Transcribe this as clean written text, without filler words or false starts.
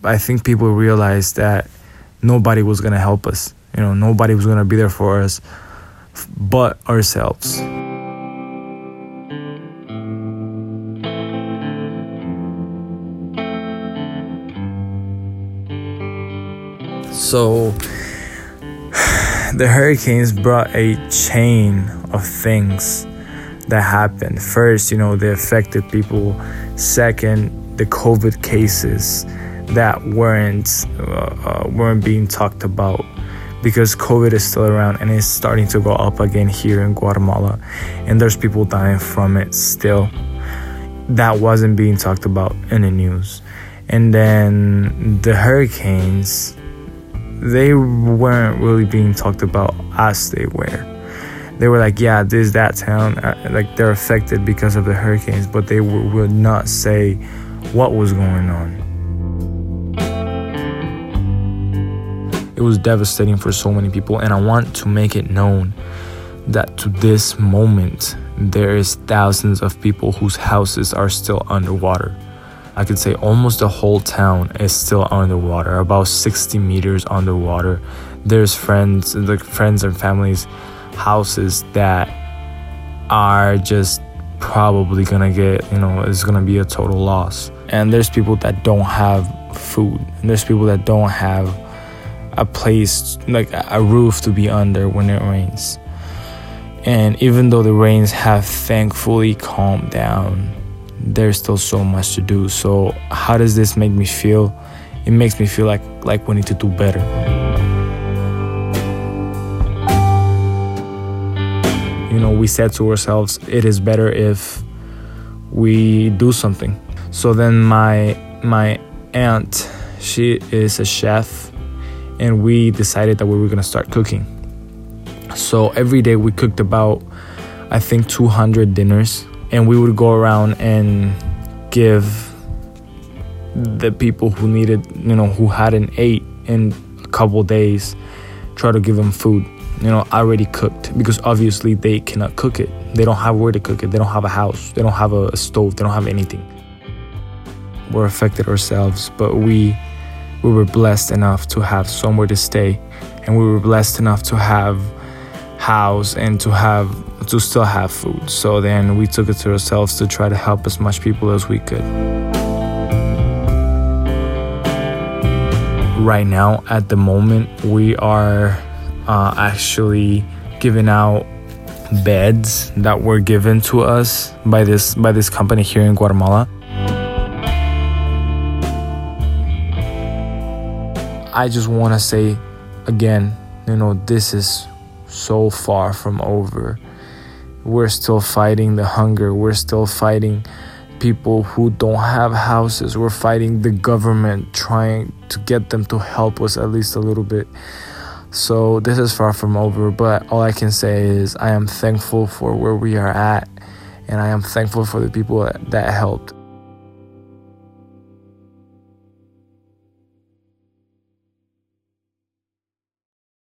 I think people realized that nobody was going to help us. Nobody was going to be there for us but ourselves. So the hurricanes brought a chain of things that happened. First, they affected people. Second, the COVID cases that weren't being talked about, because COVID is still around and it's starting to go up again here in Guatemala, and there's people dying from it still. That wasn't being talked about in the news. And then the hurricanes, they weren't really being talked about as they were. They were like, yeah, that town, like they're affected because of the hurricanes, but they would not say what was going on. It was devastating for so many people, and I want to make it known that to this moment, there is thousands of people whose houses are still underwater. I could say almost the whole town is still underwater, about 60 meters underwater. There's friends and families' houses that are just probably gonna get, it's gonna be a total loss. And there's people that don't have food, and there's people that don't have a place, like a roof to be under when it rains. And even though the rains have thankfully calmed down, there's still so much to do. So how does this make me feel? It makes me feel like we need to do better. We said to ourselves, it is better if we do something. So then my aunt, she is a chef, and we decided that we were gonna start cooking. So every day we cooked about, I think, 200 dinners, and we would go around and give the people who needed, who hadn't ate in a couple days, try to give them food, already cooked, because obviously they cannot cook it. They don't have where to cook it. They don't have a house. They don't have a stove. They don't have anything. We're affected ourselves, but we were blessed enough to have somewhere to stay, and we were blessed enough to have house and to still have food. So then we took it to ourselves to try to help as much people as we could. Right now, at the moment, we are actually giving out beds that were given to us by this company here in Guatemala. I just want to say again, this is so far from over. We're still fighting the hunger. We're still fighting people who don't have houses. We're fighting the government, trying to get them to help us at least a little bit. So this is far from over, but all I can say is I am thankful for where we are at, and I am thankful for the people that helped.